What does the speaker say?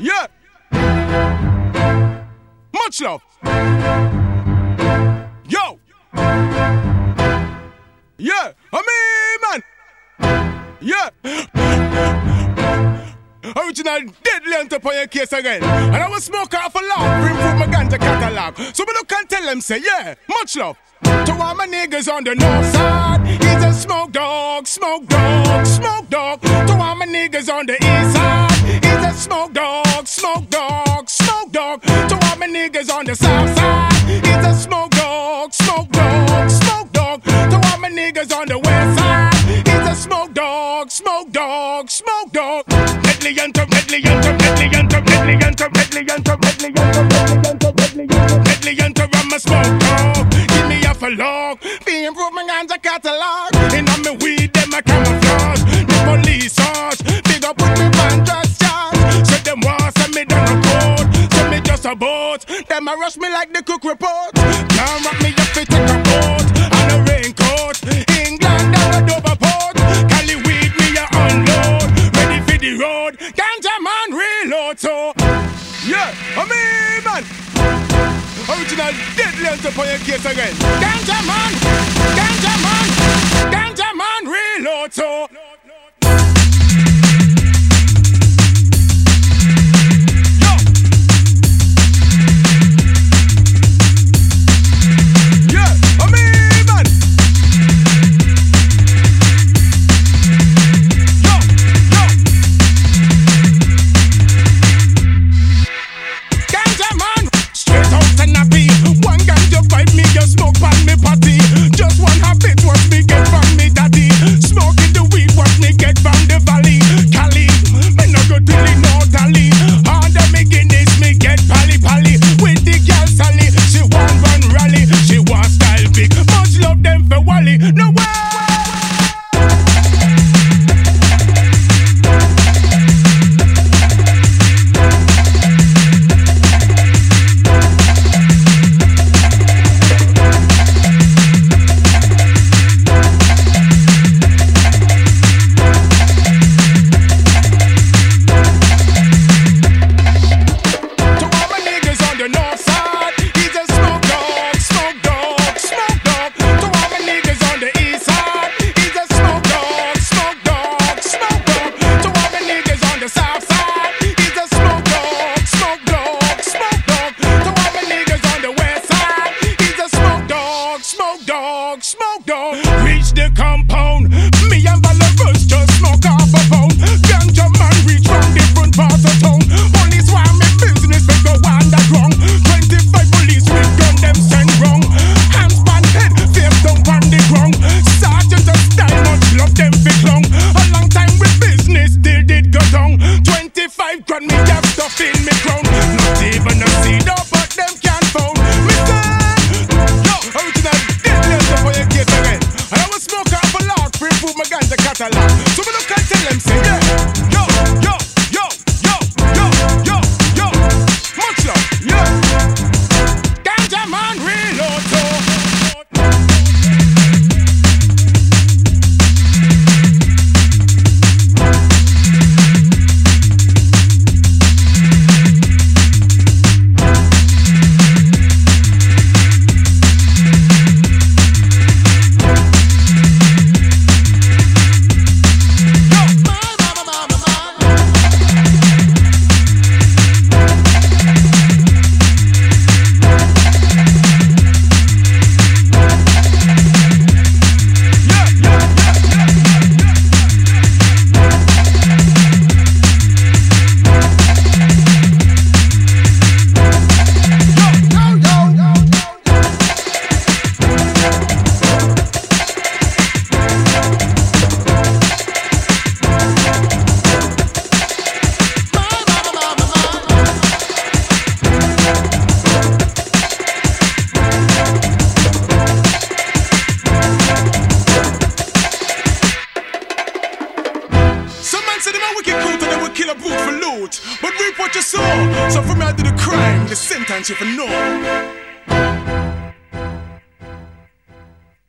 Yeah. Much love. Yo. Yeah. Man. Yeah. Original deadly on top of your case again. And I will smoke off a lot to improve my ganja catalog. So me look and tell them, say, yeah, much love. To all my niggas on the north side, he's a smoke dog, smoke dog, smoke dog. To all my niggas on the east side, he's a smoke dog, smoke dog, smoke dog. To all my niggas on the south side, he's a smoke dog, smoke dog, smoke dog. To all my niggas on the west side, he's a smoke dog, smoke dog, smoke dog. Deadly enter, deadly enter, deadly enter, deadly enter, deadly enter, deadly enter, deadly enter, deadly enter, deadly enter. I'm a smoke dog. Give me a log, the improvement on the catalog. And on me weed, them a camouflage. The police charge, big up with me van just charge. So them want send me down a code, so me just a boat. Them a rush me like the cook report. Can't wrap me up to take a boat and a raincoat. England down a Dover port. Cali weed me a unload, ready for the road. Ganja man reload so. Yeah, man. Original deadly on top of your case again. Ganja man, reload so. Smoke pan me party. Just one habit, what me get from me daddy. Smoking the weed, what me get from the valley. Cali, me no go to the North Alley. Under me Guinness, me get pally pally. With the girl Sally, she want run rally. She want style big, much love them for Wally. No way. Smoke dog, reach the compound. Me and Balavus just smoke off a pound. Ganja man reach from different parts of town. Police want me business, we go underground. 25 police with gun, them send wrong. Hands pan head, face down on the ground. Sergeant of style, much love them fit long. A long time with business, still did go down. 25 grand, me have stuff in me crown. Not even a seed up, but them can't found. Me say, yo, original for your case again. And I will smoke off a lot to improve my ganja catalog. So me look and tell them, say, yeah. Yo. Much love, yeah. Ganja man reload, so. Kill a brute for loot, but reap what you sow. So from me I do the crime, the sentence you for know.